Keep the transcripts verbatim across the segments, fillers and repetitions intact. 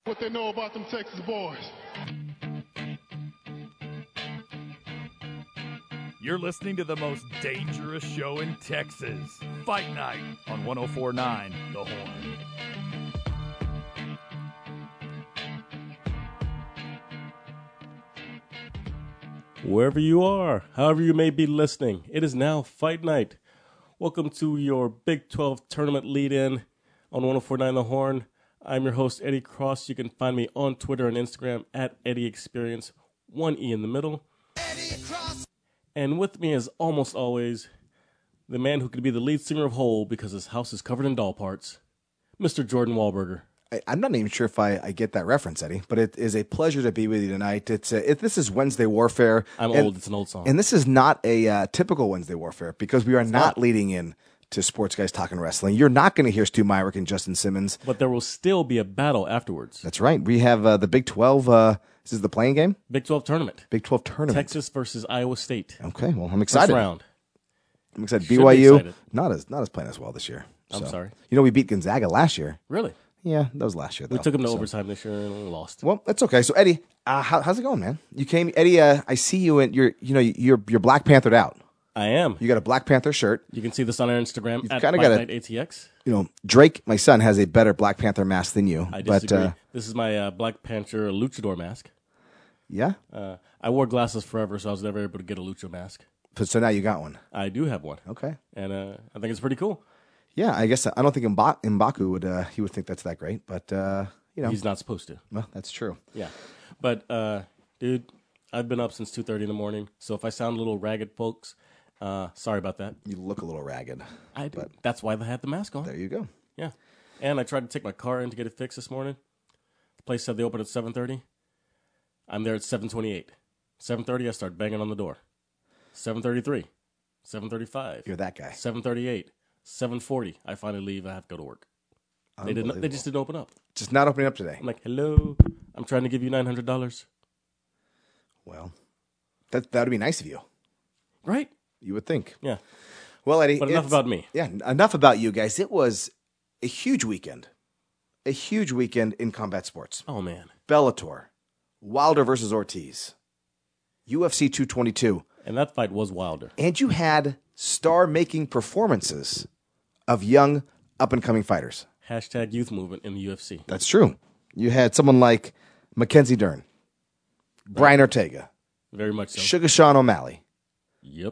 What they know about them Texas boys. You're listening to the most dangerous show in Texas, Fight Night on one oh four point nine The Horn. Wherever you are, however you may be listening, it is now Fight Night. Welcome to your Big twelve tournament lead-in on one oh four point nine The Horn. I'm your host, Eddie Cross. You can find me on Twitter and Instagram at Eddie Experience, one E in the middle. Eddie Cross. And with me, as almost always, the man who could be the lead singer of Hole because his house is covered in doll parts, Mister Jordan Wahlberger. I, I'm not even sure if I, I get that reference, Eddie, but it is a pleasure to be with you tonight. It's a, it, This is Wednesday Warfare. I'm and, old. It's an old song. And this is not a uh, typical Wednesday Warfare because we are not, not leading in to Sports Guys Talking Wrestling. You're not going to hear Stu Myrick and Justin Simmons. But there will still be a battle afterwards. That's right. We have uh, the Big twelve. Uh, this is the playing game? Big twelve tournament. Big twelve tournament. Texas versus Iowa State. Okay, well, I'm excited. First round. I'm excited. Should B Y U, be excited. not as not as playing as well this year. I'm So, sorry. You know, we beat Gonzaga last year. Really? Yeah, that was last year, though. We took him to So- overtime this year and we lost. Well, that's okay. So, Eddie, uh, how, how's it going, man? You came, Eddie. Uh, I see you in your, you know, you're you're Black Panthered out. I am. You got a Black Panther shirt. You can see this on our Instagram You've at kinda Fight got a- Night A T X. You know, Drake, my son, has a better Black Panther mask than you. I but disagree. uh, This is my uh, Black Panther luchador mask. yeah, Uh, I wore glasses forever, so I was never able to get a lucha mask. but so now you got one. I do have one, Okay. and uh, I think it's pretty cool. Yeah, I guess I don't think Mba- M'Baku would uh, he would think that's that great, but uh, you know, He's not supposed to. well, that's true. Yeah, but uh, dude, I've been up since two thirty in the morning, so if I sound a little ragged, folks, uh, sorry about that. You look a little ragged. I do. That's why they had the mask on. There you go. Yeah, and I tried to take my car in to get it fixed this morning. The place said they open at seven thirty. I'm there at seven twenty-eight. seven thirty, I start banging on the door. seven thirty-three. seven thirty-five. You're that guy. seven thirty-eight. seven forty. I finally leave. I have to go to work. They didn't. They just didn't open up. Just not opening up today. I'm like, hello. I'm trying to give you nine hundred dollars. Well, that that would be nice of you. Right? You would think. Yeah. Well, Eddie, But enough it's- about me. Yeah, enough about you guys. It was a huge weekend, a huge weekend in combat sports. Oh man. Bellator, Wilder versus Ortiz, U F C two twenty-two, And that fight was wilder. and you had star-making performances of young, up-and-coming fighters. Hashtag youth movement in the U F C. That's true. You had someone like Mackenzie Dern, Brian Ortega, Very much so. Sugar Sean O'Malley. Yep.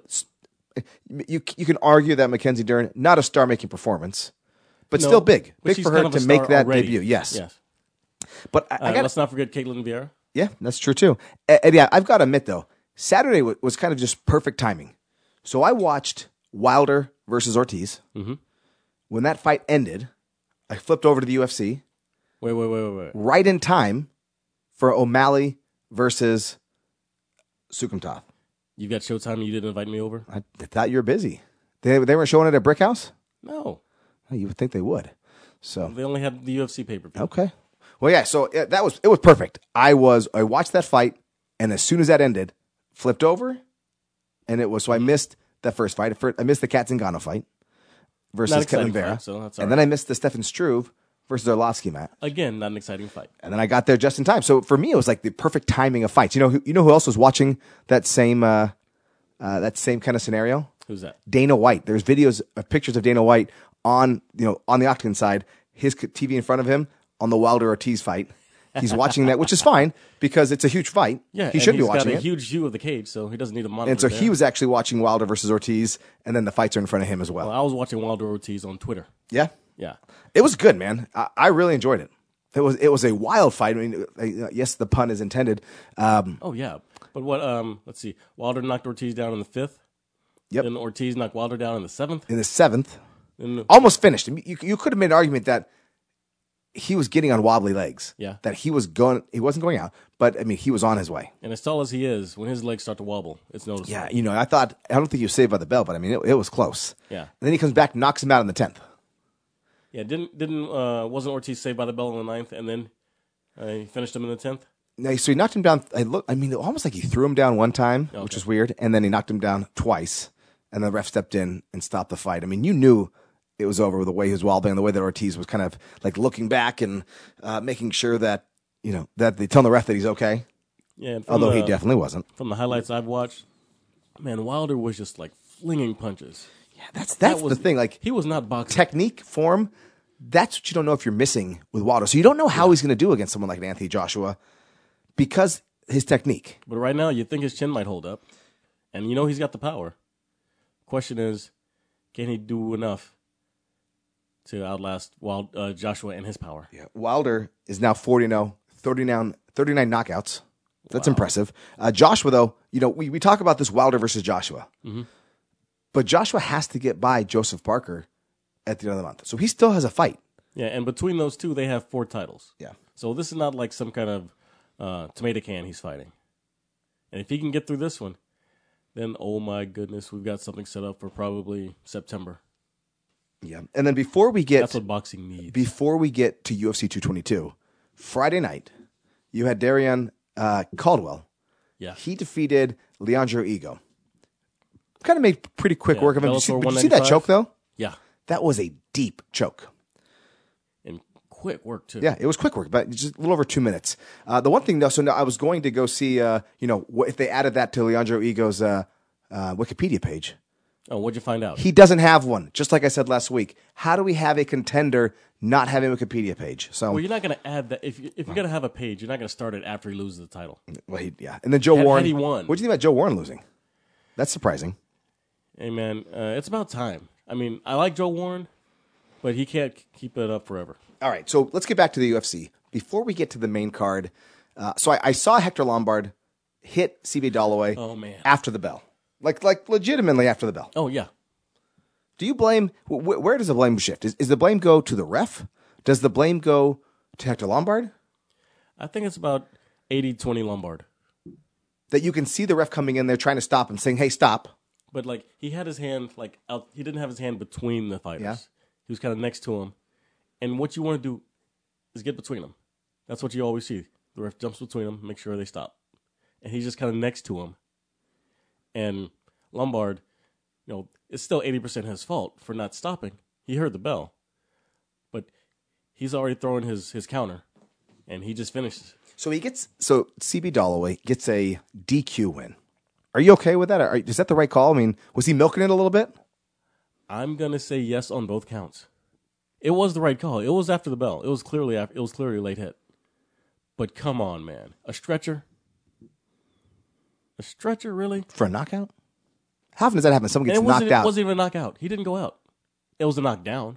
You you can argue that Mackenzie Dern, not a star-making performance, but No, still big. but Big she's for her kind of a to make star that already. debut. Yes. Yes. But I, Uh, I got let's not forget Caitlin Vieira. Yeah, that's true too. And yeah, I've got to admit though, Saturday w- was kind of just perfect timing. So I watched Wilder versus Ortiz. Mhm. When that fight ended, I flipped over to the U F C Wait, wait, wait, wait, wait. right in time for O'Malley versus Sukumtoth. You've got Showtime and you didn't invite me over? I thought you were busy. They they weren't showing it at Brick House? No. Oh, you would think they would. So They only had the U F C pay-per-view. okay. Well, yeah. So yeah, that was it was perfect. I was I watched that fight, and as soon as that ended, flipped over, and it was so I missed that first fight. First, I missed the Kat Zingano fight Not versus exciting Ketlin Vera, fight, so that's all and right. then I missed the Stefan Struve versus Arlovsky match, Again, not an exciting fight. and then I got there just in time. So for me, it was like the perfect timing of fights. You know, who, you know who else was watching that same uh, uh, that same kind of scenario? Who's that? Dana White. There's videos of pictures of Dana White on you know on the octagon side, his T V in front of him on the Wilder Ortiz fight. He's watching that, which is fine because it's a huge fight. Yeah, he and should be he's watching got a it. huge view of the cage, so he doesn't need a monitor. And so there. he was actually watching Wilder versus Ortiz, and then the fights are in front of him as well. Well, I was watching Wilder Ortiz on Twitter. Yeah, Yeah. it was good, man. I, I really enjoyed it. It was it was a wild fight. I mean, uh, yes, the pun is intended. Um, Oh yeah. But what? Um. Let's see. Wilder knocked Ortiz down in the fifth. Yep. Then Ortiz knocked Wilder down in the seventh. in the seventh, And almost finished. You, you could have made an argument that he was getting on wobbly legs. Yeah. That he was going, he wasn't going out, but I mean, he was on his way. and as tall as he is, when his legs start to wobble, it's noticeable. Yeah, you know, I thought, I don't think he was saved by the bell, but I mean, it, it was close. Yeah. And then he comes back, knocks him out in the tenth. Yeah. Didn't didn't uh wasn't Ortiz saved by the bell in the ninth, and then uh, he finished him in the tenth. No, so he knocked him down. I look, I mean, almost like he threw him down one time, which Okay. was weird, and then he knocked him down twice, and the ref stepped in and stopped the fight. I mean, you knew it was over with the way he was wobbling, the way that Ortiz was kind of like looking back and uh, making sure that you know, that they tell the ref that he's okay. Yeah, and from Although the, he definitely wasn't. From the highlights I've watched, man, Wilder was just like flinging punches. Yeah, that's that's That was- the thing. Like He was not boxing. technique, form, that's what you don't know if you're missing with Wilder. So you don't know how he's going to do against someone like an Anthony Joshua because his technique. But right now, you think his chin might hold up. And you know he's got the power. Question is, can he do enough to outlast Wild, uh, Joshua and his power? Yeah. Wilder is now forty and oh, thirty-nine, thirty-nine knockouts. That's impressive. Uh, Joshua, though, you know, we, we talk about this Wilder versus Joshua. Mm-hmm. But Joshua has to get by Joseph Parker at the end of the month. So he still has a fight. Yeah, and between those two, they have four titles. Yeah. So this is not like some kind of uh, tomato can he's fighting. And if he can get through this one, then, oh my goodness, we've got something set up for probably September. Yeah. And then before we get That's what boxing needs. before we get to U F C two twenty-two, Friday night, you had Darian uh, Caldwell. Yeah. He defeated Leandro Ego. Kind of made pretty quick Yeah, work of him. Did you, see, Bellator did you see that one ninety-five? choke, though? Yeah. That was a deep choke. And quick work, too. Yeah, it was quick work, but just a little over two minutes. Uh, the one thing, though, so now I was going to go see, uh, you know, what, if they added that to Leandro Ego's uh, uh, Wikipedia page. Oh, what'd you find out? He doesn't have one, just like I said last week. How do we have a contender not having a Wikipedia page? So, Well, you're not going to add that. If, you, if you're going to have a page, you're not going to start it after he loses the title. well, he, yeah. And then Joe Had- Warren. had he won. What do you think about Joe Warren losing? That's surprising. Hey, man, uh, it's about time. I mean, I like Joe Warren, but he can't keep it up forever. All right, so let's get back to the U F C. Before we get to the main card, uh, so I, I saw Hector Lombard hit C B Dalloway Oh, man. after the bell. Like, like legitimately after the bell. Oh, yeah. Do you blame, wh- where does the blame shift? Is, is the blame go to the ref? Does the blame go to Hector Lombard? I think it's about eighty twenty Lombard. That you can see the ref coming in there trying to stop him, saying, hey, stop. But, like, he had his hand, like, out. He didn't have his hand between the fighters. Yeah. He was kind of next to him. And what you want to do is get between them. That's what you always see. The ref jumps between them, make sure they stop. And he's just kind of next to him. And Lombard, you know, it's still eighty percent his fault for not stopping. He heard the bell. But he's already throwing his, his counter. And he just finishes. So he gets, so C B Dalloway gets a D Q win. Are you okay with that? Are, is that the right call? I mean, was he milking it a little bit? I'm gonna say yes on both counts. It was the right call. It was after the bell. It was clearly after, it was clearly a late hit. But come on, man, a stretcher, a stretcher, really? For a knockout? How often does that happen? Someone And gets it wasn't, knocked out. It wasn't even a knockout. He didn't go out. It was a knockdown.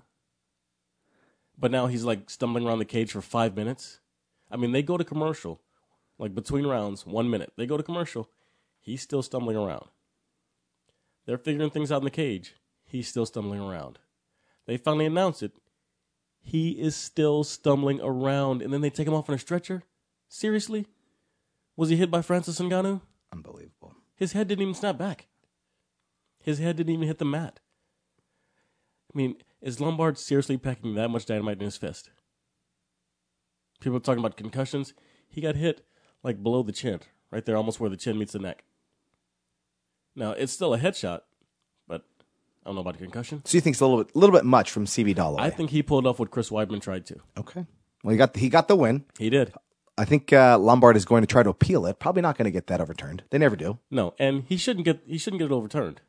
But now he's like stumbling around the cage for five minutes. I mean, they go to commercial, like between rounds, one minute. They go to commercial. He's still stumbling around. They're figuring things out in the cage. He's still stumbling around. They finally announce it. He is still stumbling around, and then they take him off on a stretcher? Seriously? Was he hit by Francis Ngannou? Unbelievable. His head didn't even snap back. His head didn't even hit the mat. I mean, is Lombard seriously packing that much dynamite in his fist? People are talking about concussions. He got hit like below the chin, right there, almost where the chin meets the neck. Now, it's still a headshot, but I don't know about a concussion. So you think it's a little bit, little bit much from C B Dalloway? I think he pulled off what Chris Weidman tried to. Okay. Well, he got he got the win. He did. I think uh, Lombard is going to try to appeal it. Probably not going to get that overturned. They never do. No, and he shouldn't get he shouldn't get it overturned.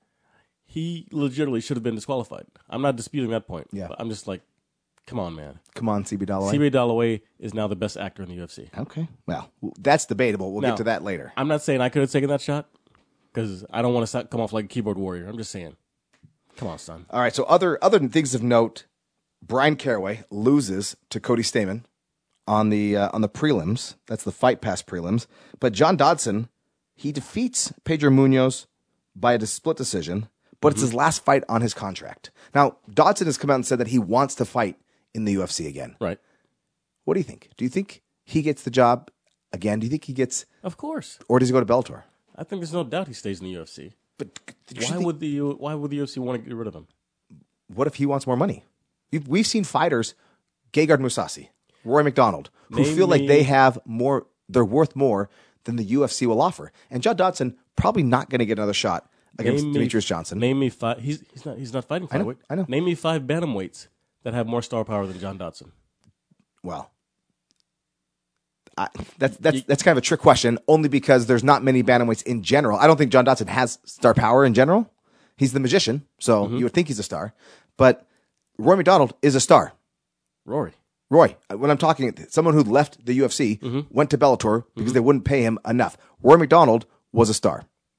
He legitimately should have been disqualified. I'm not disputing that point. Yeah. But I'm just like, come on, man. Come on, C B Dalloway. C B Dalloway is now the best actor in the U F C. Okay. Well, that's debatable. We'll Now, get to that later. I'm not saying I could have taken that shot because I don't want to come off like a keyboard warrior. I'm just saying, come on, son. All right. So other other things of note, Brian Caraway loses to Cody Stamann on the uh, on the prelims. That's the Fight Pass prelims. But John Dodson, he defeats Pedro Munoz by a split decision. But it's his last fight on his contract. Now, Dodson has come out and said that he wants to fight in the U F C again. Right. What do you think? Do you think he gets the job again? Do you think he gets, Of course. or does he go to Bellator? I think there's no doubt he stays in the U F C. But did you Why think- would the U- Why would the U F C want to get rid of him? what if he wants more money? We've, we've seen fighters, Gegard Mousasi, Roy McDonald, who Name feel like me- they have more, they're worth more than the U F C will offer. And John Dodson probably not going to get another shot against Name me- Demetrius Johnson. Name me five. He's he's not he's not fighting I know, flyweight. I know. Name me five bantamweights that have more star power than John Dodson. Well, I, that's that's that's kind of a trick question, only because there's not many bantamweights in general. I don't think John Dodson has star power in general. He's the magician, so Mm-hmm. you would think he's a star. But Roy McDonald is a star. Rory. Roy, when I'm talking, someone who left the U F C, Mm-hmm. went to Bellator because they wouldn't pay him enough. Roy McDonald was a star.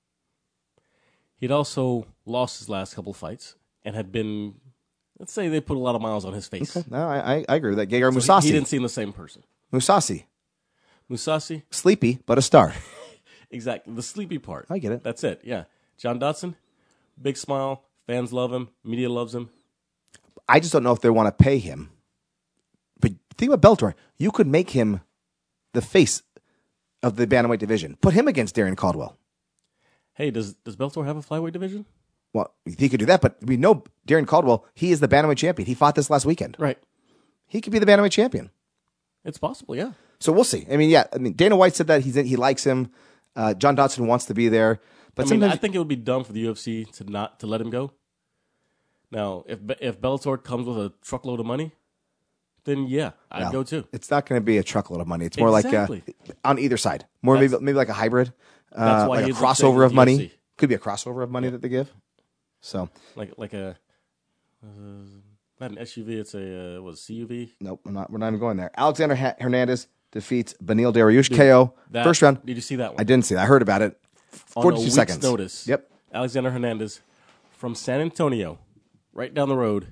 He'd also lost his last couple fights and had been, let's say they put a lot of miles on his face. No, I, I, I agree with that. Gegard So Mousasi. he, he didn't seem the same person. Mousasi. Musasi, Sleepy, but a star. exactly. The sleepy part. I get it. That's it, yeah. John Dodson, big smile. Fans love him. Media loves him. I just don't know if they want to pay him. But think about Bellator. You could make him the face of the bantamweight division. Put him against Darren Caldwell. Hey, does does Bellator have a flyweight division? Well, he could do that, but we know Darren Caldwell, he is the bantamweight champion. He fought this last weekend. Right. He could be the bantamweight champion. It's possible, yeah. So we'll see. I mean, yeah. I mean, Dana White said that he's he likes him. Uh, John Dodson wants to be there, but I mean, sometimes I think it would be dumb for the U F C to not to let him go. Now, if if Bellator comes with a truckload of money, then yeah, I'd well, go too. it's not going to be a truckload of money. It's more Exactly. like uh, on either side. More maybe That's- maybe like a hybrid. Uh, that's why like a he's staying crossover with of the money. U F C. Could be a crossover of money that they give. So Like like a uh, not an S U V, it's a uh, what C U V. nope, I'm not. We're not even going there. Alexander ha- Hernandez defeats Beneil Dariush K O That- first round. Did you see that one? I didn't see that. I heard about it. On a Forty-two week's seconds. notice. Yep. Alexander Hernandez from San Antonio, right down the road,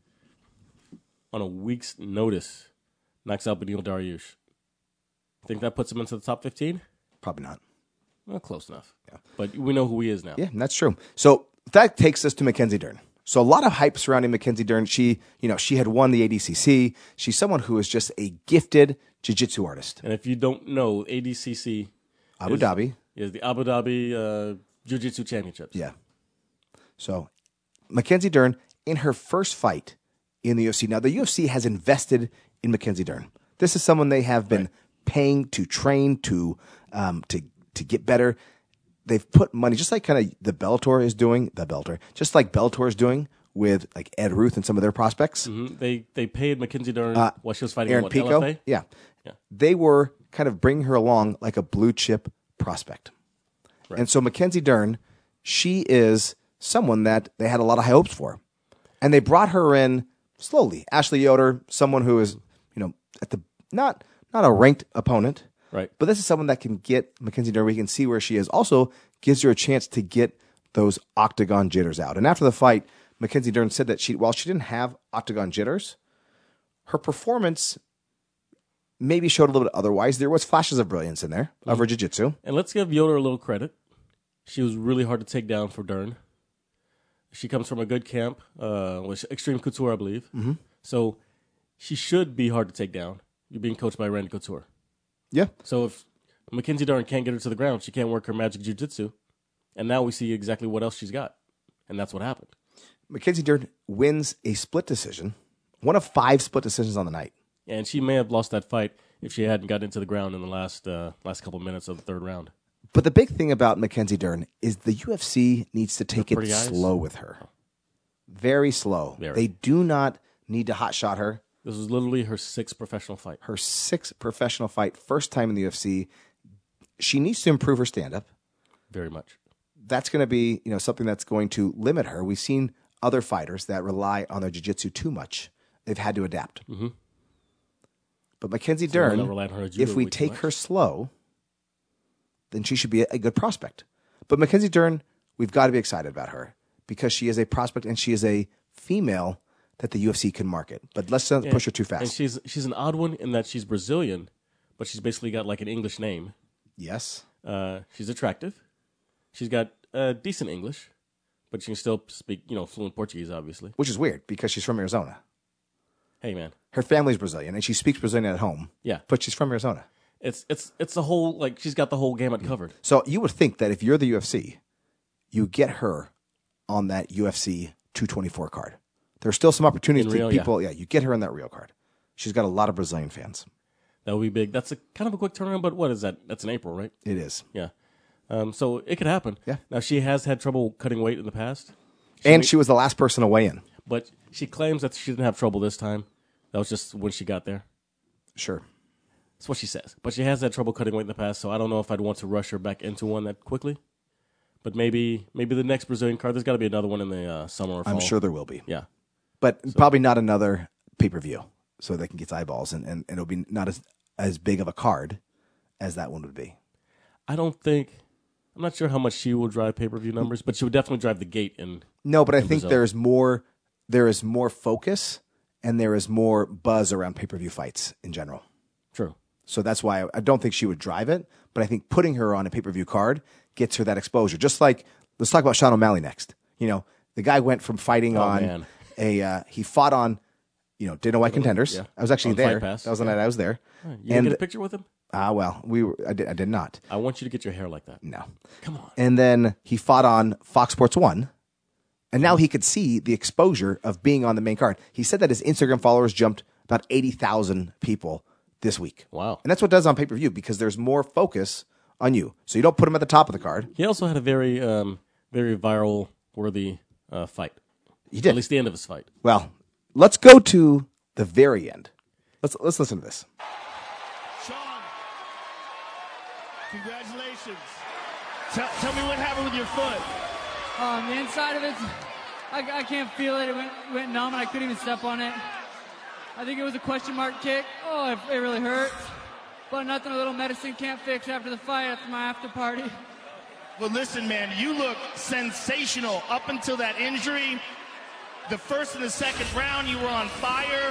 on a week's notice, knocks out Beneil Dariush. Think that puts him into the top fifteen? Probably not. Well, close enough. Yeah. But we know who he is now. Yeah, that's true. So that takes us to Mackenzie Dern. So a lot of hype surrounding Mackenzie Dern. She, you know, she had won the A D C C. She's someone who is just a gifted jiu-jitsu artist. And if you don't know, A D C C Abu is, Dhabi. is the Abu Dhabi uh, Jiu-Jitsu Championships. Yeah. So Mackenzie Dern in her first fight in the U F C. Now the U F C has invested in Mackenzie Dern. This is someone they have been paying to train to um, to to get better. They've put money, just like kind of the Bellator is doing, the Bellator, just like Bellator is doing with like Ed Ruth and some of their prospects. Mhm. They they paid Mackenzie Dern Uh, while she was fighting Aaron what, Pico, L F A? yeah. Yeah. They were kind of bringing her along like a blue chip prospect. And so Mackenzie Dern, she is someone that they had a lot of high hopes for. And they brought her in slowly. Ashley Yoder, someone who is, you know, at the not not a ranked opponent, Right. but this is someone that can get Mackenzie Dern. We can see where she is. Also gives her a chance to get those octagon jitters out. And after the fight, Mackenzie Dern said that she, while she didn't have octagon jitters, her performance maybe showed a little bit otherwise. There was flashes of brilliance in there of her jiu-jitsu. And let's give Yoder a little credit. She was really hard to take down for Dern. She comes from a good camp, uh, with Extreme Couture, I believe. Mm-hmm. So she should be hard to take down. You're being coached by Randy Couture. Yeah. So if Mackenzie Dern can't get her to the ground, she can't work her magic jiu-jitsu. And now we see exactly what else she's got. And that's what happened. Mackenzie Dern wins a split decision, one of five split decisions on the night. And she may have lost that fight if she hadn't gotten into the ground in the last uh, last couple of minutes of the third round. But the big thing about Mackenzie Dern is the U F C needs to take it pretty eyes? slow with her. Very slow. Very. They do not need to hotshot her. This was literally her sixth professional fight. Her sixth professional fight, first time in the U F C. She needs to improve her stand-up. Very much. That's going to be, you know, something that's going to limit her. We've seen other fighters that rely on their jiu-jitsu too much. They've had to adapt. Mm-hmm. But Mackenzie the one Dern, that relied on her judo if we way too take much. her slow, then she should be a, a good prospect. But Mackenzie Dern, we've got to be excited about her because she is a prospect and she is a female that the U F C can market. But let's not push her too And fast. she's she's an odd one in that she's Brazilian, but she's basically got like an English name. Yes. Uh, she's attractive. She's got uh, decent English, but she can still speak, you know, fluent Portuguese, obviously. Which is weird because she's from Arizona. Hey, man. Her family's Brazilian and she speaks Brazilian at home. Yeah. But she's from Arizona. It's it's it's the whole, like, she's got the whole gamut covered. So you would think that if you're the U F C, you get her on that U F C two twenty-four card. There's still some opportunities In to Rio, yeah. people. Yeah. you get her on that Rio card. She's got a lot of Brazilian fans. That would be big. That's a kind of a quick turnaround, but what is that? That's in April, right? It is. Yeah. Um, so it could happen. Yeah. Now, she has had trouble cutting weight in the past, And she was the last person to weigh in. but she claims that she didn't have trouble this time. That was just when she got there. Sure. That's what she says. But she has had trouble cutting weight in the past, so I don't know if I'd want to rush her back into one that quickly. But maybe maybe the next Brazilian card, there's got to be another one in the uh, summer or fall. I'm sure there will be. Yeah. But so. Probably not another pay-per-view so they can get eyeballs, and, and, and it'll be not as, as big of a card as that one would be. I don't think... I'm not sure how much she will drive pay-per-view numbers, but she would definitely drive the gate in No, but I in think Brazil. there's more, there is more focus, and there is more buzz around pay-per-view fights in general. True. So that's why I, I don't think she would drive it, but I think putting her on a pay-per-view card gets her that exposure. Just like, let's talk about Sean O'Malley next. You know, the guy went from fighting Oh, on man. a, uh, he fought on, you know, Dana White Contenders. Yeah. I was actually On there. Fight Pass. That was the Yeah. night I was there. You didn't and get a picture with him? ah, well, we were, I did, I did not. I want you to get your hair like that. No. Come on. And then he fought on Fox Sports one, and now he could see the exposure of being on the main card. He said that his Instagram followers jumped about eighty thousand people this week. Wow. And that's what it does on pay-per-view because there's more focus on you. So you don't put him at the top of the card. He also had a very, um, very viral-worthy uh, fight. He did. At least the end of his fight. Well, let's go to the very end. Let's let's listen to this. Sean, congratulations. Tell, tell me what happened with your foot. Um, the inside of it, I, I can't feel it. It went, went numb, and I couldn't even step on it. I think it was a question mark kick. Oh, it, it really hurt. But nothing a little medicine can't fix after the fight, after my after party. Well, listen, man, you look sensational up until that injury. The first and the second round, you were on fire.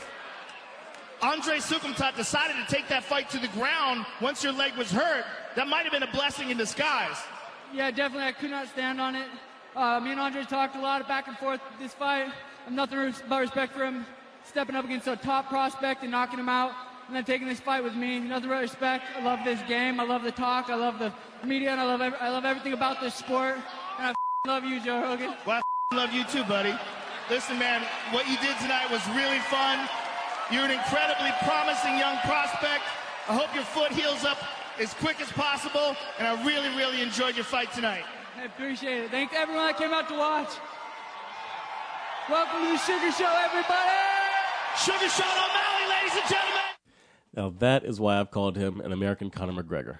Andre Sukumtat decided to take that fight to the ground once your leg was hurt. That might have been a blessing in disguise. Yeah, definitely. I could not stand on it. Uh, me and Andre talked a lot back and forth this fight. I'm nothing but respect for him stepping up against a top prospect and knocking him out, and then taking this fight with me. Nothing but respect. I love this game. I love the talk. I love the media, and I love every, I love everything about this sport. And I love you, Joe Rogan. Well, I love you too, buddy. Listen, man, what you did tonight was really fun. You're an incredibly promising young prospect. I hope your foot heals up as quick as possible, and I really, really enjoyed your fight tonight. I appreciate it. Thanks to everyone that came out to watch. Welcome to the Sugar Show, everybody! Sugar Sean O'Malley, ladies and gentlemen! Now, that is why I've called him an American Conor McGregor.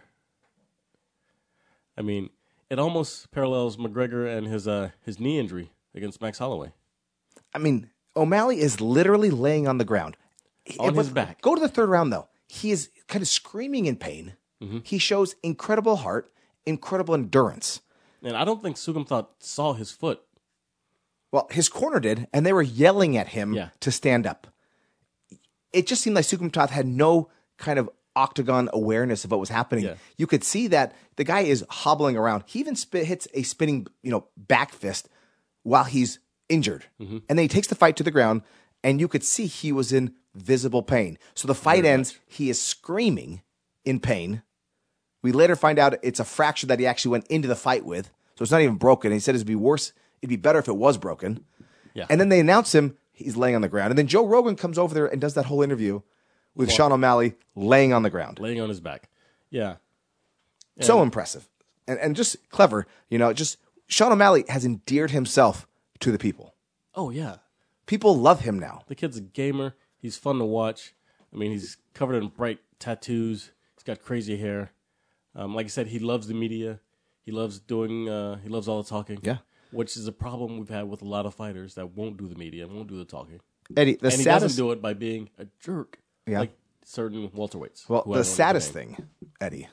I mean, it almost parallels McGregor and his uh, his knee injury against Max Holloway. I mean, O'Malley is literally laying on the ground. On And his with- back. Go to the third round, though. He is kind of screaming in pain. Mm-hmm. He shows incredible heart, incredible endurance. And I don't think Sugum thought saw his foot. Well, his corner did, and they were yelling at him Yeah. to stand up. It just seemed like Sukumtat had no kind of octagon awareness of what was happening. Yeah. You could see that the guy is hobbling around. He even spit, hits a spinning, you know, back fist while he's injured. Mm-hmm. And then he takes the fight to the ground, and you could see he was in visible pain. So the fight Very ends. much. He is screaming in pain. We later find out it's a fracture that he actually went into the fight with. So it's not even broken. He said it'd be worse. It'd be better if it was broken. Yeah. And then they announce him. He's laying on the ground. And then Joe Rogan comes over there and does that whole interview with Sean O'Malley laying on the ground. Laying on his back. Yeah. So impressive. And, and just clever. You know, just Sean O'Malley has endeared himself to the people. Oh, yeah. People love him now. The kid's a gamer. He's fun to watch. I mean, he's covered in bright tattoos. He's got crazy hair. Um, like I said, he loves the media. He loves doing, uh, he loves all the talking. Yeah. Which is a problem we've had with a lot of fighters that won't do the media, won't do the talking. Eddie, the and he saddest doesn't do it by being a jerk. Yeah. Like certain welterweights. Well, who I the won't saddest name. thing, Eddie,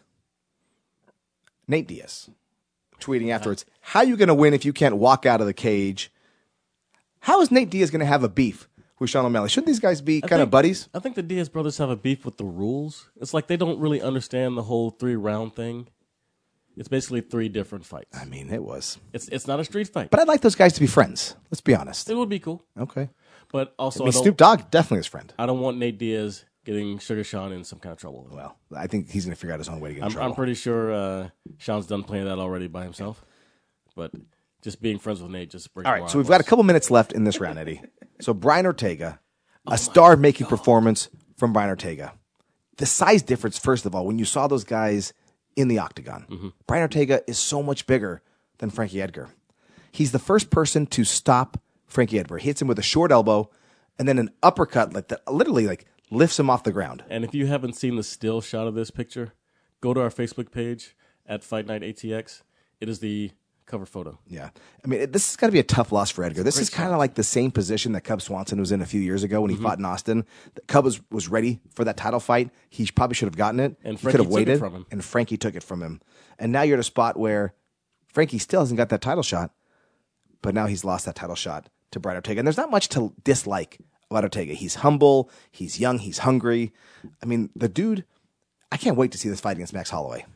Nate Diaz tweeting afterwards, how are you going to win if you can't walk out of the cage? How is Nate Diaz going to have a beef with Sean O'Malley? Shouldn't these guys be I kind of think- buddies? I think the Diaz brothers have a beef with the rules. It's like they don't really understand the whole three round thing. It's basically three different fights. I mean, it was. It's it's not a street fight. But I'd like those guys to be friends. Let's be honest. It would be cool. Okay. But also, I mean, I, don't, Snoop Dogg, definitely his friend. I don't want Nate Diaz getting Sugar Sean in some kind of trouble. Well, I think he's going to figure out his own way to get in I'm, trouble. I'm pretty sure uh, Sean's done playing that already by himself. But just being friends with Nate just breaks All my right, heart. so we've got a couple minutes left in this round, Eddie. So Brian Ortega, a star-making performance from Brian Ortega. The size difference, first of all, when you saw those guys in the octagon. Mm-hmm. Brian Ortega is so much bigger than Frankie Edgar. He's the first person to stop Frankie Edgar. He hits him with a short elbow and then an uppercut, like the, literally like lifts him off the ground. And if you haven't seen the still shot of this picture, go to our Facebook page at Fight Night A T X. It is the cover photo. Yeah. I mean, it, this has got to be a tough loss for Edgar. This is kind of like the same position that Cub Swanson was in a few years ago when he mm-hmm. fought in Austin. The Cub was, was ready for that title fight. He probably should have gotten it. And he could have took waited. It from him. And Frankie took it from him. And now you're at a spot where Frankie still hasn't got that title shot, but now he's lost that title shot to Brian Ortega. And there's not much to dislike about Ortega. He's humble. He's young. He's hungry. I mean, the dude, I can't wait to see this fight against Max Holloway.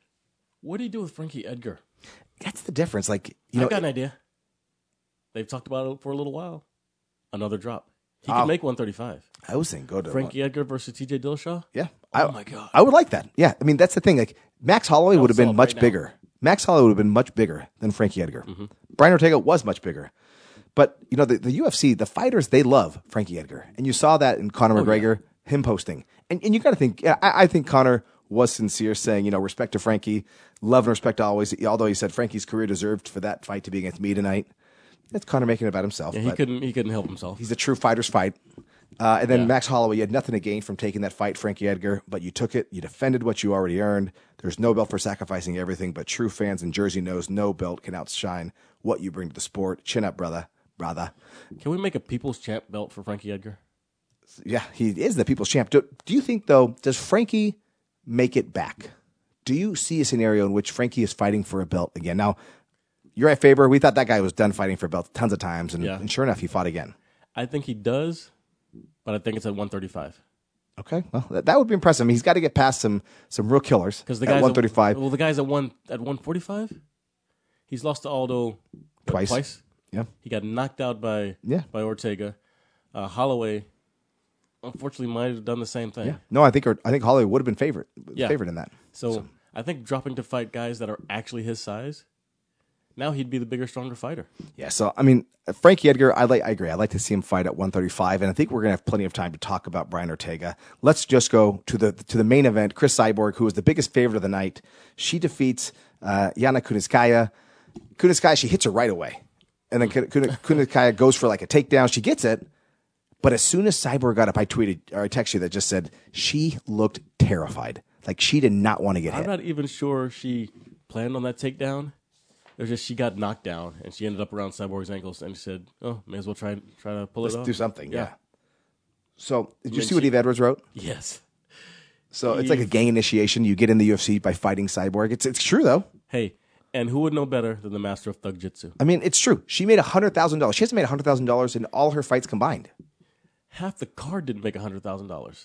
What do you do with Frankie Edgar? That's the difference. Like, you I've know, got an idea. They've talked about it for a little while. Another drop. He oh, can make one thirty-five. I was saying go to Frankie one. Edgar versus T J Dillashaw? Yeah. Oh, I, my God. I would like that. Yeah. I mean, that's the thing. Like, Max Holloway would have been much right bigger. Max Holloway would have been much bigger than Frankie Edgar. Mm-hmm. Brian Ortega was much bigger. But, you know, the, the U F C, the fighters, they love Frankie Edgar. And you saw that in Conor oh, McGregor, yeah. him posting. And, and you got to think, yeah, I, I think Conor was sincere, saying, you know, respect to Frankie, love and respect always, although he said Frankie's career deserved for that fight to be against me tonight. That's Conor making it about himself. Yeah, he couldn't he couldn't help himself. He's a true fighter's fight. Uh, and then yeah. Max Holloway, you had nothing to gain from taking that fight, Frankie Edgar, but you took it. You defended what you already earned. There's no belt for sacrificing everything, but true fans in Jersey knows no belt can outshine what you bring to the sport. Chin up, brother. Brother. Can we make a People's Champ belt for Frankie Edgar? Yeah, he is the People's Champ. Do, do you think, though, does Frankie make it back? Do you see a scenario in which Frankie is fighting for a belt again? Now, you're at Faber. We thought that guy was done fighting for belts tons of times, and, yeah. and sure enough, he fought again. I think he does, but I think it's at one thirty-five. Okay, well, that, that would be impressive. I mean, he's got to get past some some real killers because the at guys one thirty-five. At, well, the guys at one at one forty-five, he's lost to Aldo what, twice. Twice. Yeah, he got knocked out by yeah. by Ortega. Uh, Holloway, unfortunately, might have done the same thing. Yeah. No, I think I think Holloway would have been favorite yeah. favored in that. So, so I think dropping to fight guys that are actually his size. Now he'd be the bigger, stronger fighter. Yeah, so, I mean, Frankie Edgar, I like. I agree. I'd like to see him fight at one thirty-five, and I think we're going to have plenty of time to talk about Brian Ortega. Let's just go to the to the main event. Chris Cyborg, who was the biggest favorite of the night, she defeats uh, Yana Kunitskaya. Kunitskaya, she hits her right away. And then Kunitskaya goes for like a takedown. She gets it, but as soon as Cyborg got up, I tweeted, or I texted you that just said, she looked terrified. Like she did not want to get I'm hit. I'm not even sure she planned on that takedown. It was just she got knocked down, and she ended up around Cyborg's ankles, and she said, "Oh, may as well try try to pull Let's it off. do something." Yeah. yeah. So, did I you mean, see what she, Eve Edwards wrote? Yes. So Eve. It's like a gang initiation. You get in the U F C by fighting Cyborg. It's it's true though. Hey, and who would know better than the master of Thug Jitsu? I mean, it's true. She made a hundred thousand dollars. She hasn't made a hundred thousand dollars in all her fights combined. Half the card didn't make a hundred thousand dollars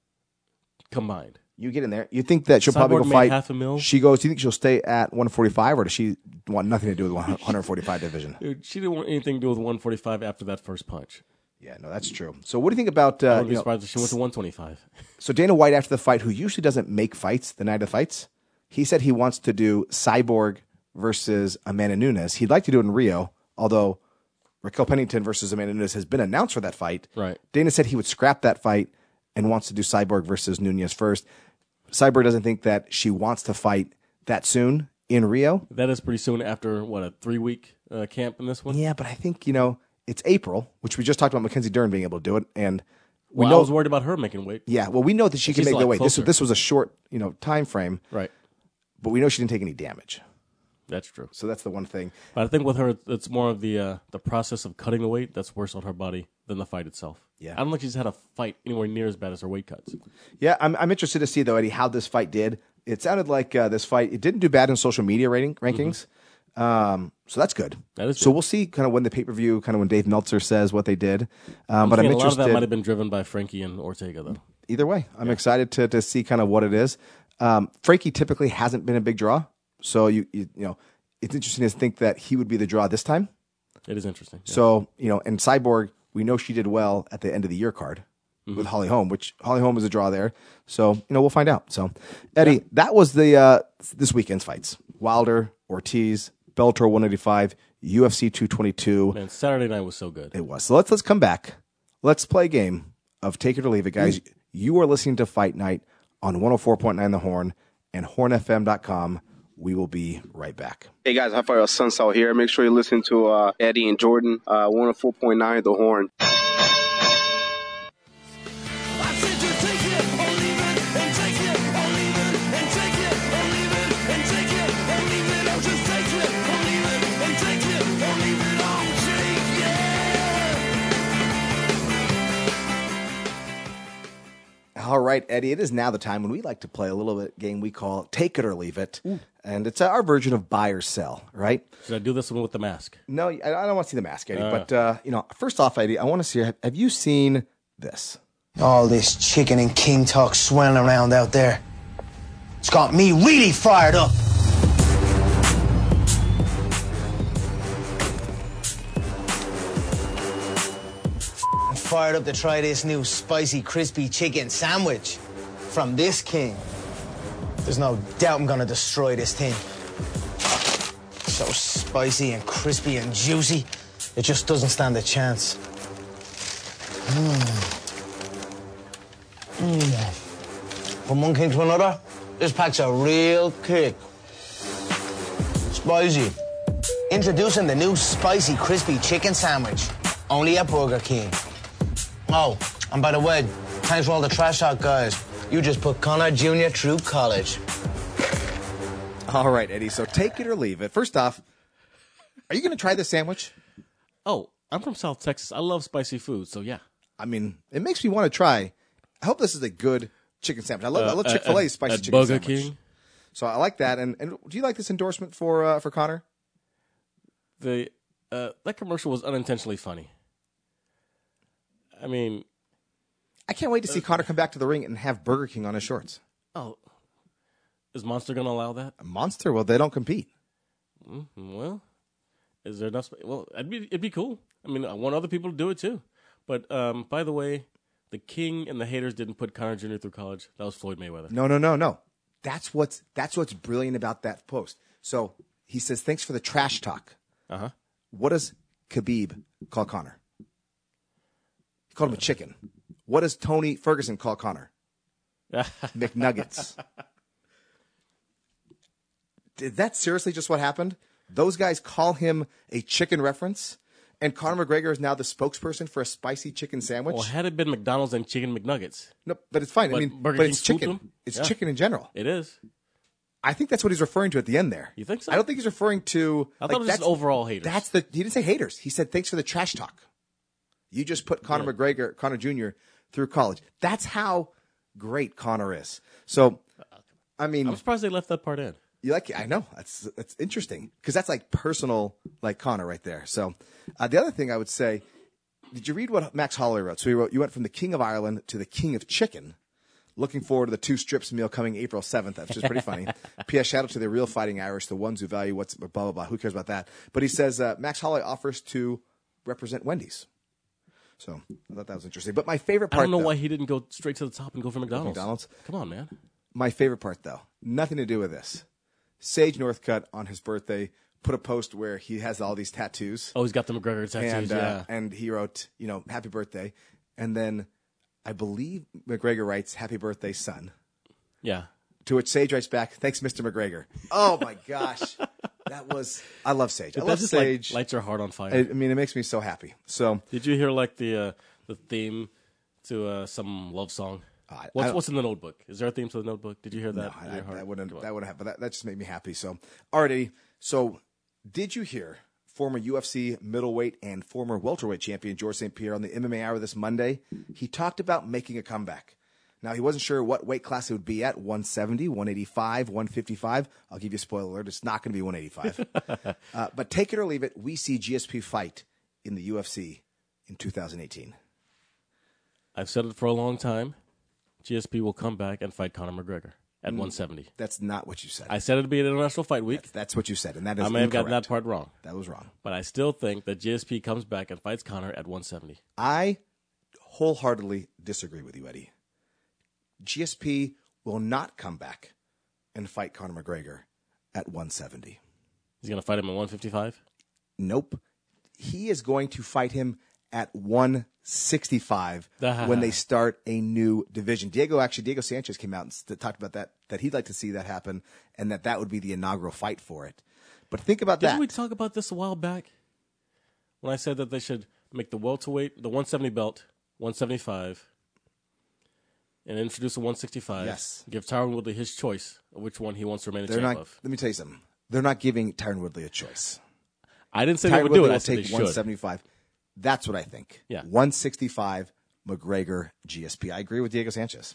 combined. You get in there. You think that she'll Cyborg probably go made fight half a mil. She goes. Do you think she'll stay at one forty-five, or does she want nothing to do with the one forty-five division? Dude, she didn't want anything to do with one forty-five after that first punch. Yeah, no, that's true. So, what do you think about? Uh, I wouldn't be you know, surprised if she went to one twenty-five. So, Dana White after the fight, who usually doesn't make fights the night of fights, he said he wants to do Cyborg versus Amanda Nunes. He'd like to do it in Rio, although Raquel Pennington versus Amanda Nunes has been announced for that fight. Right. Dana said he would scrap that fight and wants to do Cyborg versus Nunes first. Cyborg doesn't think that she wants to fight that soon in Rio. That is pretty soon after, what, a three-week uh, camp in this one? Yeah, but I think, you know, it's April, which we just talked about Mackenzie Dern being able to do it. And we well, know, I was worried about her making weight. Yeah, well, we know that she can She's make a the lot weight. This, closer. this was a short, you know, time frame. Right. But we know she didn't take any damage. That's true. So that's the one thing. But I think with her, it's more of the uh, the process of cutting the weight that's worse on her body than the fight itself. Yeah. I don't think she's had a fight anywhere near as bad as her weight cuts. Yeah, I'm I'm interested to see, though, Eddie, how this fight did. It sounded like uh, this fight, it didn't do bad in social media rating rankings. Mm-hmm. Um, so that's good. That is so good. we'll see kind of when the pay-per-view, kind of when Dave Meltzer says what they did. Um, I'm but I'm a interested. lot of that might have been driven by Frankie and Ortega, though. Either way, I'm yeah. excited to to see kind of what it is. Um, Frankie typically hasn't been a big draw. So, you you, you know, it's interesting to think that he would be the draw this time. It is interesting. Yeah. So, you know, and Cyborg, we know she did well at the end of the year card mm-hmm. with Holly Holm, which Holly Holm is a draw there. So, you know, we'll find out. So, Eddie, yeah. that was the uh, this weekend's fights. Wilder, Ortiz, Bellator one eighty-five, U F C two twenty-two. Man, Saturday night was so good. It was. So let's let's come back. Let's play a game of Take It or Leave It, guys. Mm-hmm. You are listening to Fight Night on one oh four point nine The Horn and horn f m dot com. We will be right back. Hey guys, High Fire Sunsal here. Make sure you listen to uh, Eddie and Jordan, uh, one oh four point nine The Horn. I said right, Eddie, it is now the time when we like to play a little bit game we call Take It or Leave It. Ooh. And it's our version of buy or sell, right? Should I do this one with the mask? No, I I don't want to see the mask, Eddie. Uh. But, uh, you know, first off, Eddie, I want to see, have, have you seen this? All this chicken and king talk swirling around out there. It's got me really fired up. I'm fired up to try this new spicy, crispy chicken sandwich from this king. There's no doubt I'm gonna destroy this thing. So spicy and crispy and juicy, it just doesn't stand a chance. Mmm. Mmm. From one king to another, this packs a real kick. Spicy. Introducing the new spicy, crispy chicken sandwich. Only at Burger King. Oh, and by the way, thanks for all the trash talk, guys. You just put Connor Junior through college. All right, Eddie, so take it or leave it. First off, are you going to try this sandwich? Oh, I'm from South Texas. I love spicy food, so yeah. I mean, it makes me want to try. I hope this is a good chicken sandwich. I love, Uh, I love at- Chick-fil-A's at- spicy at chicken Burger sandwich. King? So I like that. And, and do you like this endorsement for uh, for Connor? The uh, that commercial was unintentionally funny. I mean, I can't wait to see Connor come back to the ring and have Burger King on his shorts. oh, is Monster going to allow that? A Monster? Well, they don't compete. Mm, well, is there enough? Sp- well, it'd be it'd be cool. I mean, I want other people to do it too. But um, by the way, the King and the haters didn't put Connor Junior through college. That was Floyd Mayweather. No, no, no, no. That's what's that's what's brilliant about that post. So he says, "Thanks for the trash talk." Uh huh. What does Khabib call Connor? He called him a chicken. What does Tony Ferguson call Connor? McNuggets. Did that seriously just what happened? Those guys call him a chicken reference, and Conor McGregor is now the spokesperson for a spicy chicken sandwich? Well, had it been McDonald's and Chicken McNuggets, No, but it's fine. I But mean, Burger but King it's swooped chicken. him? It's Yeah. chicken in general. it is. I think that's what he's referring to at the end there. You think so? I don't think he's referring to. I like, thought it was just that's- overall haters. That's the. He didn't say haters. He said thanks for the trash talk. You just put Conor Yeah. McGregor, Conor Junior through college. That's how great Conor is. So, I mean, I'm surprised they left that part in. you like? I know that's that's interesting because that's like personal, like Conor right there. So, uh, the other thing I would say, did you read what Max Holloway wrote? So he wrote, "You went from the King of Ireland to the King of Chicken." Looking forward to the two strips meal coming April seventh, which is pretty funny. P S. Shout out to the real fighting Irish, the ones who value what's blah, blah, blah. Who cares about that? But he says uh, Max Holloway offers to represent Wendy's. So I thought that was interesting. But my favorite I part, don't know though, why he didn't go straight to the top and go for McDonald's. McDonald's? Come on, man. my favorite part, though, nothing to do with this. Sage Northcutt on his birthday put a post where he has all these tattoos. Oh, he's got the McGregor tattoos. and, uh, yeah. and he wrote, you know, happy birthday. And then I believe McGregor writes, happy birthday, son. yeah. To which Sage writes back, thanks, Mister McGregor. Oh, my gosh. That was, I love Sage. I That love just Sage. like, lights your heart on fire. I, I mean, it makes me so happy. So, Did you hear like the uh, the theme to uh, some love song? I- what's I- what's in the Notebook? Is there a theme to the Notebook? Did you hear no, that? in I, your heart? that wouldn't, Come on. that wouldn't happen. That, that just made me happy. So, already, so did you hear former U F C middleweight and former welterweight champion George Saint Pierre on the M M A Hour this Monday? He talked about making a comeback. Now, he wasn't sure what weight class it would be at, one seventy, one eighty-five, one fifty-five. I'll give you a spoiler alert. It's not going to be one eighty-five. uh, but take it or leave it, we see G S P fight in the U F C in two thousand eighteen. I've said it for a long time. G S P will come back and fight Conor McGregor at one seventy. That's not what you said. I said it'd be an International Fight Week. That's what you said, and that is I may have gotten incorrect. that part wrong, That was wrong. but I still think that G S P comes back and fights Conor at one seventy. I wholeheartedly disagree with you, Eddie. G S P will not come back and fight Conor McGregor at one seventy. He's going to fight him at one fifty-five? Nope. He is going to fight him at one sixty-five when they start a new division. Diego, actually, Diego Sanchez came out and st- talked about that, that he'd like to see that happen and that that would be the inaugural fight for it. But think about Didn't that. we talk about this a while back? When I said that they should make the welterweight, the one seventy belt, one seventy-five, and introduce a one sixty-five. Yes. Give Tyron Woodley his choice of which one he wants to remain a They're champ not. of. Let me tell you something. They're not giving Tyron Woodley a choice. I didn't say they Tyron would do Woodley it. I will said they take should. one seventy-five. That's what I think. Yeah. one sixty-five, McGregor, G S P. I agree with Diego Sanchez.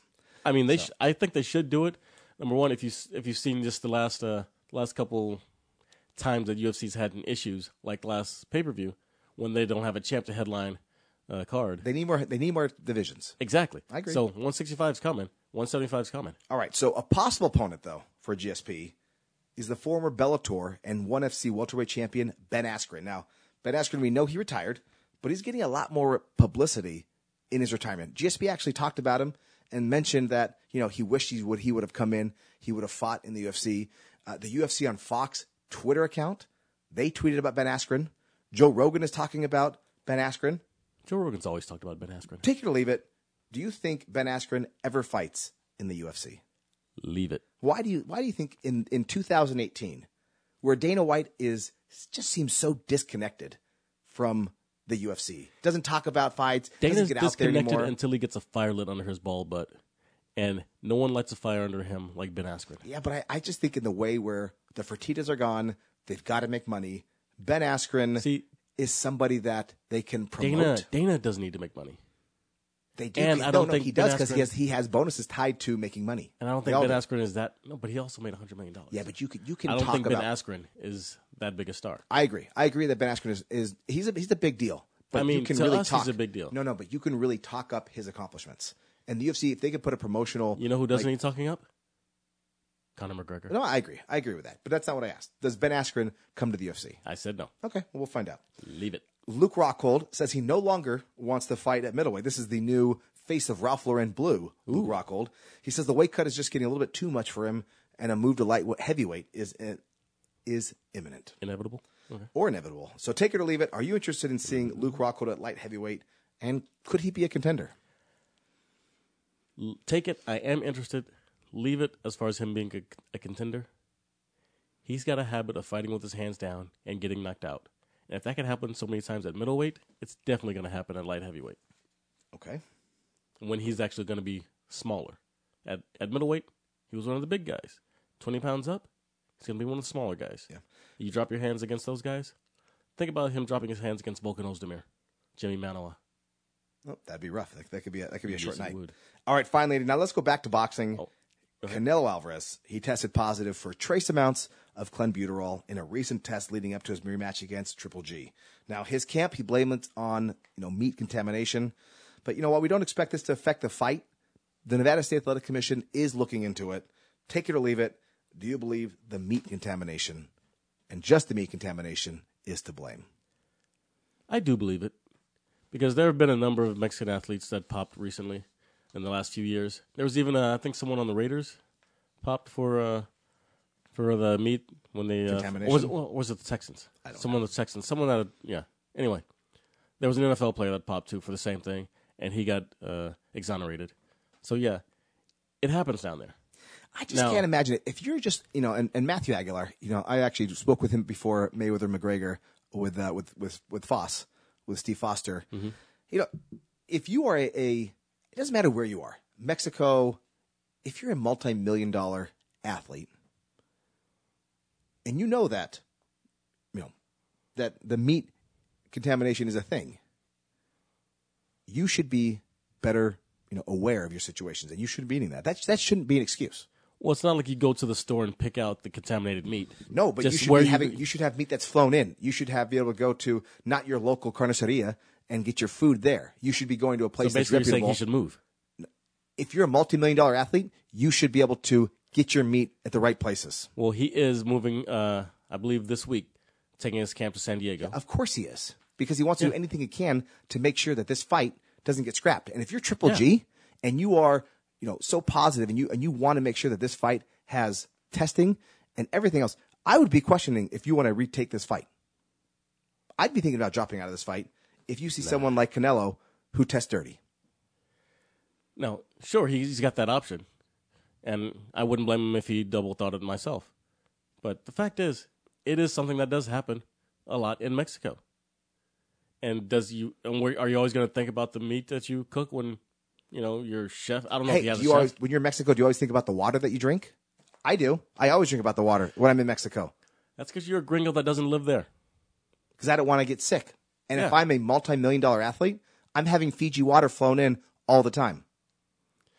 I mean, they. So. Sh- I think they should do it. Number one, if you if you've seen just the last uh, last couple times that U F C's had issues, like last pay per view, when they don't have a champ to headline uh, card. They need more. They need more divisions. Exactly. I agree. So one sixty-five is coming. one seventy-five is coming. All right. So a possible opponent though for G S P is the former Bellator and ONE F C welterweight champion Ben Askren. Now, Ben Askren, we know he retired, but he's getting a lot more publicity in his retirement. G S P actually talked about him and mentioned that, you know, he wished he would he would have come in, he would have fought in the U F C. Uh, the U F C on Fox Twitter account, they tweeted about Ben Askren. Joe Rogan is talking about Ben Askren. Joe Rogan's always talked about Ben Askren. Take it or leave it. Do you think Ben Askren ever fights in the U F C? Leave it. Why do you Why do you think in, in two thousand eighteen, where Dana White is just seems so disconnected from the U F C, doesn't talk about fights, Dana's doesn't get out there disconnected anymore until he gets a fire lit under his ball butt, and no one lights a fire under him like Ben Askren. Yeah, but I, I just think in the way where the Fertittas are gone, they've got to make money. Ben Askren See, is somebody that they can promote. Dana Dana doesn't need to make money, They do. and he, I no, don't no, think he Ben does because he Askren- has he has bonuses tied to making money. and I don't They think all Ben do. Askren is that. No, but he also made a hundred million dollars. Yeah, but you could you can I don't talk think about. Ben Askren is that big a star. I agree. I agree that Ben Askren is, is he's a he's a big deal. But I mean, you can to really us, talk, he's a big deal. No, no, but you can really talk up his accomplishments. And the U F C, if they could put a promotional, You know who doesn't like- need talking up? Conor McGregor. No, I agree. I agree with that. But that's not what I asked. Does Ben Askren come to the U F C? I said no. Okay, well, we'll find out. Leave it. Luke Rockhold says he no longer wants to fight at middleweight. This is the new face of Ralph Lauren Blue, Luke Rockhold. He says the weight cut is just getting a little bit too much for him, and a move to light heavyweight is is imminent Inevitable. Okay. or inevitable. So take it or leave it. Are you interested in seeing Luke Rockhold at light heavyweight, and could he be a contender? L- Take it. I am interested. Leave it as far as him being a, a contender. He's got a habit of fighting with his hands down and getting knocked out. And if that can happen so many times at middleweight, it's definitely going to happen at light heavyweight Okay. when he's actually going to be smaller. At at middleweight, he was one of the big guys. twenty pounds up, he's going to be one of the smaller guys. Yeah. You drop your hands against those guys. Think about him dropping his hands against Volkan Ozdemir, Jimmy Manoa. Oh, that'd be rough. That, that could be a, that could be a Yes, short it night. would. All right, finally, now let's go back to boxing. Oh, go ahead. Canelo Alvarez, he tested positive for trace amounts of clenbuterol in a recent test leading up to his rematch against Triple G. Now, his camp, he blamed it on you know meat contamination, but you know what? We don't expect this to affect the fight. The Nevada State Athletic Commission is looking into it. Take it or leave it. Do you believe the meat contamination, and just the meat contamination, is to blame? I do believe it because there have been a number of Mexican athletes that popped recently in the last few years. There was even, uh, I think, someone on the Raiders popped for uh, for the meat when they uh, Contamination? or was, it, or was it the Texans? I don't someone on the Texans. Someone that, yeah. Anyway, there was an N F L player that popped too for the same thing, and he got uh, exonerated. So yeah, it happens down there. I just Now- can't imagine it. If you're just, you know, and, and Matthew Aguilar, you know, I actually spoke with him before Mayweather McGregor with uh, with with with Foss, with Steve Foster. Mm-hmm. You know, if you are a, a, it doesn't matter where you are, Mexico. If you're a multi-million dollar athlete, and you know that, you know, that the meat contamination is a thing, you should be better, you know, aware of your situations, and you shouldn't be eating that. That that shouldn't be an excuse. Well, it's not like you go to the store and pick out the contaminated meat. No, but you Just should where be you- having. You should have meat that's flown in. You should have be able to go to not your local carniceria and get your food there. You should be going to a So place that's basically, you're saying reputable. he should move. If you're a multi-million dollar athlete, you should be able to get your meat at the right places. Well, he is moving, uh, I believe, this week, taking his camp to San Diego. Of course he is, because he wants to do Yeah. anything he can to make sure that this fight doesn't get scrapped. And if you're Triple Yeah. G and you are, you know, so positive and you and you want to make sure that this fight has testing and everything else, I would be questioning if you want to retake this fight. I'd be thinking about dropping out of this fight if you see someone like Canelo who tests dirty. No, sure, he's got that option. And I wouldn't blame him if he double thought it myself. But the fact is, it is something that does happen a lot in Mexico. And does you and where, are you always going to think about the meat that you cook when, you know, your chef? I don't know if he Hey, has do a you chef. always, when you're in Mexico, do you always think about the water that you drink? I do. I always drink about the water when I'm in Mexico That's because you're a gringo that doesn't live there. because I don't want to get sick. And if Yeah. I'm a multi-million dollar athlete, I'm having Fiji water flown in all the time.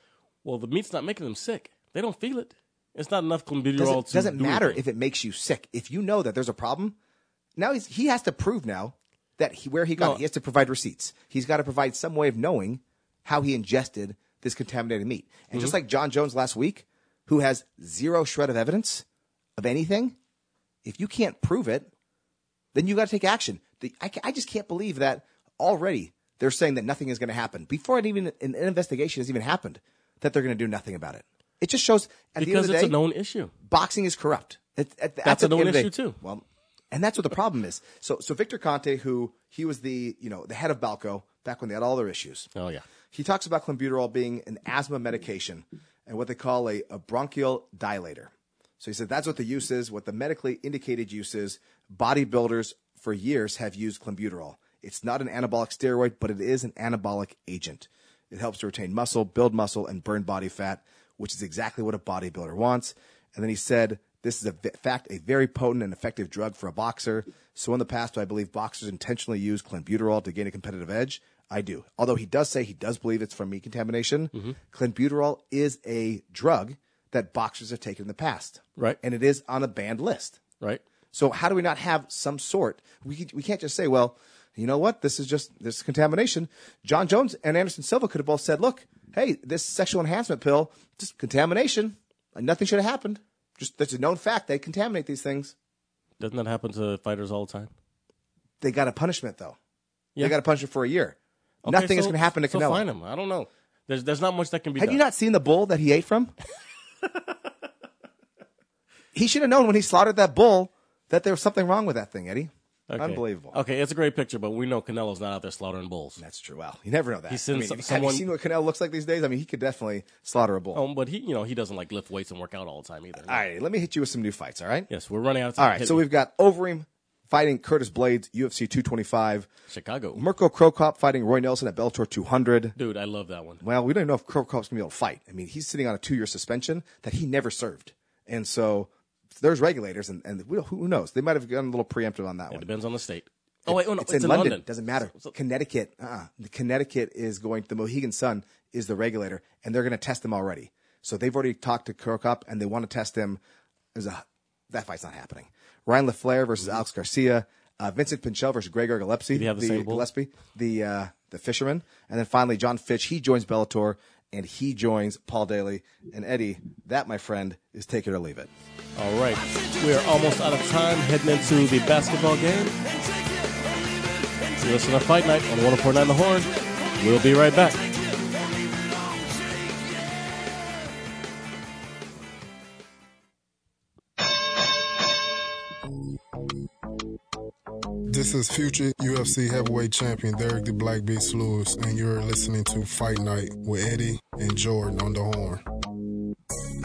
Well, the meat's not making them sick. They don't feel it. It's not enough clenbuterol Doesn't, to doesn't do matter anything. if it makes you sick. If you know that there's a problem, now he's, he has to prove now that he, where he got No. it. He has to provide receipts. He's got to provide some way of knowing how he ingested this contaminated meat. And just like John Jones last week, who has zero shred of evidence of anything, if you can't prove it, then you got to take action. The, I, ca- I just can't believe that already they're saying that nothing is going to happen before it even an, an investigation has even happened. That they're going to do nothing about it. It just shows at the Because end of the it's day, a known issue. boxing is corrupt. At, at, That's at the a known end of the issue, day- too. Well, and that's what the problem is. So, so Victor Conte, who he was the you know the head of Balco back when they had all their issues. Oh, yeah. He talks about clenbuterol being an asthma medication and what they call a, a bronchial dilator. So he said that's what the use is, what the medically indicated use is. Bodybuilders for years have used clenbuterol. It's not an anabolic steroid, but it is an anabolic agent. It helps to retain muscle, build muscle, and burn body fat, which is exactly what a bodybuilder wants. And then he said, this is, a v- fact, a very potent and effective drug for a boxer. So in the past, I believe boxers intentionally use clenbuterol to gain a competitive edge. I do. Although he does say he does believe it's from meat contamination, Mm-hmm. clenbuterol is a drug that boxers have taken in the past. Right. And it is on a banned list. Right? So how do we not have some sort? We we can't just say, well, you know what? This is just this is contamination. John Jones and Anderson Silva could have both said, look, hey, this sexual enhancement pill, just contamination. Nothing should have happened. Just that's a known fact. They contaminate these things. Doesn't that happen to fighters all the time? They got a punishment though. Yeah. They got a punishment for a year. Okay, Nothing is so- going to happen to so Canelo. fine him. I don't know. There's there's not much that can be Have done. you not seen the bull that he ate from? He should have known when he slaughtered that bull that there was something wrong with that thing, Eddie. Okay. Unbelievable. Okay, it's a great picture, but we know Canelo's not out there slaughtering bulls. That's true. Well, you never know that. He sends I mean, some- have someone- you seen what Canelo looks like these days? I mean, he could definitely slaughter a bull. Um, but he, you know, he doesn't like lift weights and work out all the time either. All right, let me hit you with some new fights, all right? Yes, we're running out of time. All right, Hit so me. we've got Overeem fighting Curtis Blades, U F C two twenty-five. Chicago. Mirko Krokop fighting Roy Nelson at Bellator two hundred. Dude, I love that one. Well, we don't even know if Krokop's going to be able to fight. I mean, he's sitting on a two-year suspension that he never served. And so there's regulators, and, and we, who knows? They might have gotten a little preemptive on that It one. depends on the state. Oh, wait, oh, no, it's, it's, in, in London. Doesn't matter. So- Connecticut. Uh-uh. The Connecticut is going. The Mohegan Sun is the regulator, and they're going to test him already. So they've already talked to Krokop, and they want to test him. There's a that fight's not happening. Ryan LaFleur versus Alex Garcia. Uh, Vincent Pinchel versus Gregor Gillespie. Did he have the same bull? Gillespie, the uh, the fisherman, and then finally John Fitch. He joins Bellator, and he joins Paul Daly. And Eddie, that my friend is take it or leave it. All right. We are almost out of time heading into the basketball game. You listen to Fight Night on one oh four point nine The Horn. We'll be right back. This is future U F C heavyweight champion Derek the Black Beast Lewis, and you're listening to Fight Night with Eddie and Jordan on the Horn.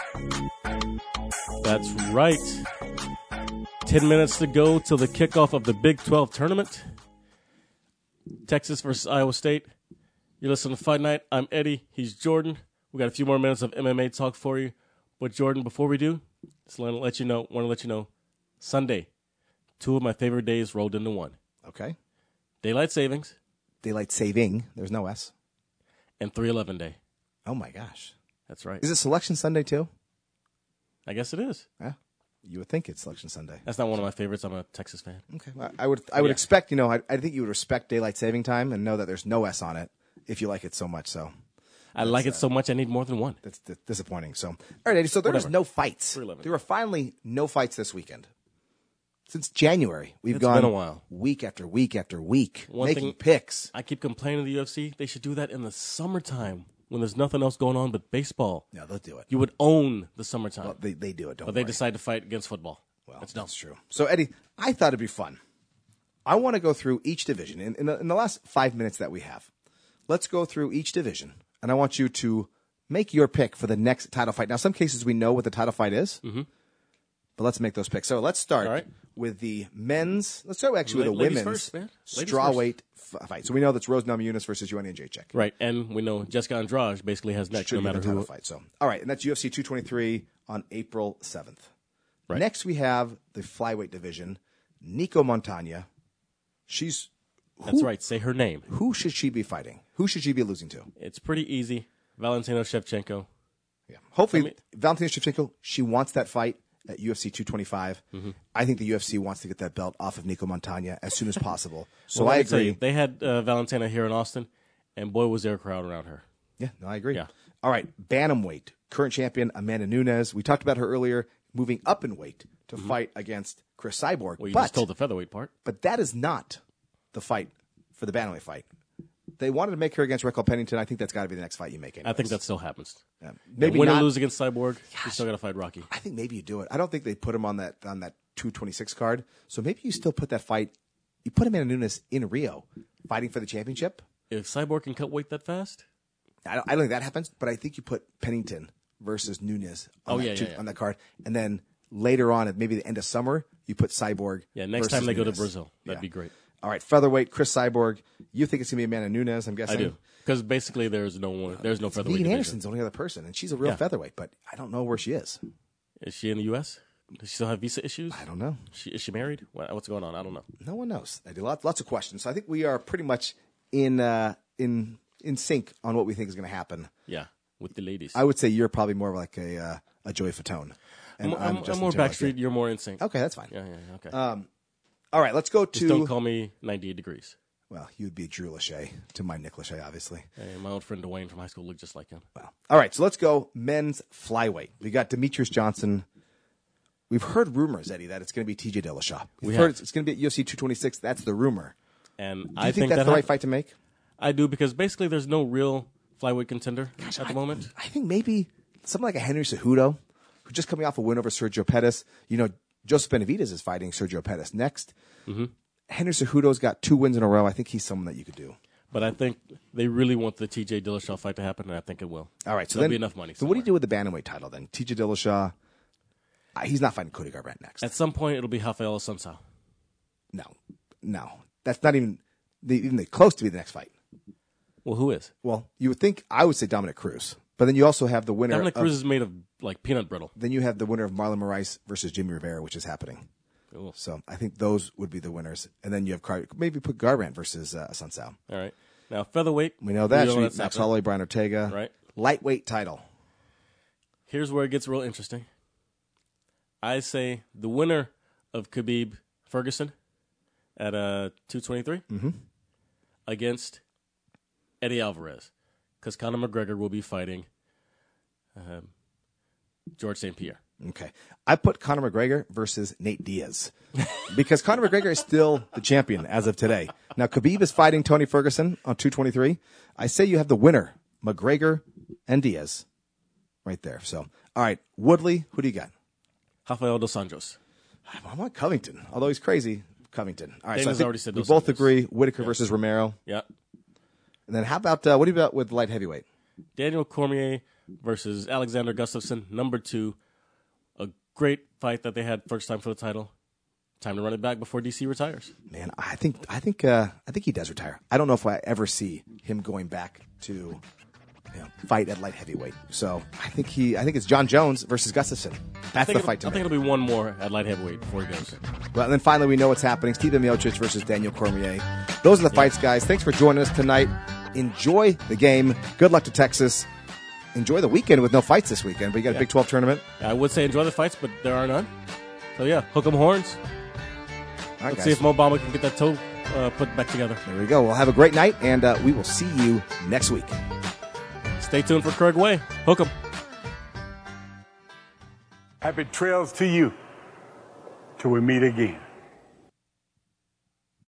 That's right. Ten minutes to go till the kickoff of the Big twelve tournament. Texas versus Iowa State. You're listening to Fight Night. I'm Eddie. He's Jordan. We got a few more minutes of M M A talk for you. But Jordan, before we do, just want to let you know, want to let you know, Sunday, two of my favorite days rolled into one. Okay. Daylight savings Daylight saving. There's no S. and three eleven day. Oh my gosh. That's right. Is it Selection Sunday too? I guess it is. Yeah. You would think it's Selection Sunday. That's not one of my favorites. I'm a Texas fan. Okay. I, I would. I would Yeah. expect. You know. I, I think you would respect daylight saving time and know that there's no S on it if you like it so much. So I like it so much I need more than one. that's d- disappointing. So all right, Eddie. So there was Whatever. no fights. three eleven. There were finally no fights this weekend. Since January, we've It's gone been a while. week after week after week One making thing- picks. I keep complaining to the U F C. They should do that in the summertime when there's nothing else going on but baseball. No, they'll do it. You would own the summertime. Well, they they do it. Don't but they worry. decide to fight against football. Well, That's dumb. that's true. So, Eddie, I thought it'd be fun. I want to go through each division. In, in, the, in the last five minutes that we have, let's go through each division, and I want you to make your pick for the next title fight. Now, some cases we know what the title fight is, mm-hmm. but let's make those picks. So let's start All right. with the men's. Let's start actually La- with the ladies women's first, man. Ladies strawweight f- fight. So we know that's Rose Namajunas versus Joanna Jacek. Right, and we know Jessica Andrade basically has next Should no be matter the title who. fight. So, all right, and that's U F C two twenty-three on April seventh. Right. Next, we have the flyweight division. Nico Montana. She's That's who- right. Say her name. Who should she be fighting? Who should she be losing to? It's pretty easy. Valentino Shevchenko. Yeah. Hopefully, I mean, Valentina Shevchenko, she wants that fight at U F C two twenty-five. Mm-hmm. I think the U F C wants to get that belt off of Nico Montana as soon as possible. So well, I let me tell agree. you, they had uh, Valentina here in Austin, and boy, was there a crowd around her. Yeah, no, I agree. Yeah. All right, bantamweight, current champion Amanda Nunes. We talked about her earlier, moving up in weight to Mm-hmm. fight against Chris Cyborg. Well, you but, just told the featherweight part. but that is not the fight for the bantamweight fight. They wanted to make her against Raquel Pennington. I think that's got to be the next fight you make. Anyways. I think that still happens. Yeah. Maybe Maybe win not. or lose against Cyborg, you still got to fight Rocky. I think maybe you do it. I don't think they put him on that on that two twenty-six card. So maybe you still put that fight. You put Amanda Nunes in Rio, fighting for the championship. If Cyborg can cut weight that fast, I don't, I don't think that happens, but I think you put Pennington versus Nunes on, Oh, that, yeah, two- yeah, yeah. on that card, and then later on, at maybe the end of summer, you put Cyborg. yeah. Next versus time they go to Nunes. Brazil, that'd Yeah. be great. All right, featherweight, Chris Cyborg. You think it's gonna be Amanda Nunes? I'm I guessing. do because basically there's no one, there's no featherweight Vivian division. Anderson's the only other person, and she's a real Yeah. featherweight, but I don't know where she is. Is she in the U S? Does she still have visa issues? I don't know. She, is she married? What, what's going on? I don't know. No one knows. I do lots, lots of questions. So I think we are pretty much in uh, in in sync on what we think is going to happen. Yeah, with the ladies. I would say you're probably more like a uh, a Joey Fatone. I'm, I'm, I'm Justin more Timberlake. Backstreet. You're more in sync. Okay, that's fine. Yeah, yeah, yeah, okay. Um, all right, let's go Just to. don't call me ninety-eight degrees. Well, you would be Drew Lachey to my Nick Lachey, obviously. Hey, my old friend Dwayne from high school looked just like him. Well, all right, so let's go men's flyweight. We got Demetrius Johnson. We've heard rumors, Eddie, that it's going to be T J Dillashaw. We've We heard have. it's, it's going to be at U F C two twenty-six. That's the rumor. And Do you I think, think that's that the right hap- fight to make? I do because basically there's no real flyweight contender at the I, moment. I think maybe something like a Henry Cejudo, who's just coming off a win over Sergio Pettis. You know, Joseph Benavidez is fighting Sergio Pettis next. Mm-hmm. Henry Cejudo's got two wins in a row. I think he's someone that you could do. But I think they really want the T J Dillashaw fight to happen, and I think it will. All right, so There'll then be enough money. So what do you do somewhere. with the bantamweight title then? T J Dillashaw, uh, he's not fighting Cody Garbrandt next. At some point, it'll be Rafael Assunção. no, no, that's not even the, even the, close to be the next fight. Well, who is? Well, you would think I would say Dominic Cruz, but then you also have the winner. Dominic of, Cruz is made of like peanut brittle. Then you have the winner of Marlon Moraes versus Jimmy Rivera, which is happening. Cool. So I think those would be the winners, and then you have Car- maybe put Garbrandt versus uh, Assunção. All right. Now featherweight. We know that. we Should that's be Max happening. Holloway, Brian Ortega. Right. Lightweight title. Here's where it gets real interesting. I say the winner of Khabib Ferguson at uh, two twenty-three Mm-hmm. against Eddie Alvarez, because Conor McGregor will be fighting um, George Saint Pierre. Okay. I put Conor McGregor versus Nate Diaz because Conor McGregor is still the champion as of today. Now, Khabib is fighting Tony Ferguson on two twenty-three. I say you have the winner, McGregor and Diaz, right there. So, all right, Woodley, who do you got? Rafael dos Anjos. I want Covington, although he's crazy. Covington. All right, so I Dana's think already said we Dos both Anjos. agree. Whitaker versus Romero. Yeah. And then how about, uh, what do you about with light heavyweight? Daniel Cormier versus Alexander Gustafsson, number two. A great fight that they had first time for the title. Time to run it back before D C retires. Man, I think I think uh, I think he does retire. I don't know if I ever see him going back to you know, fight at light heavyweight. So I think he I think it's John Jones versus Gustafsson. I That's think the it'll- fight to I make. think it'll be one more at light heavyweight before he goes. Well, and then finally we know what's happening. Stipe Miocic versus Daniel Cormier. Those are the fights, guys. Thanks for joining us tonight. Enjoy the game. Good luck to Texas. Enjoy the weekend with no fights this weekend. But you got a Yeah. Big twelve tournament. I would say enjoy the fights, but there are none. So yeah, hook 'em horns. All right, Let's guys. see if Mo Bamba can get that toe uh, put back together. There we go. Well, have a great night, and uh, we will see you next week. Stay tuned for Craig Way. Hook 'em. Happy trails to you till we meet again.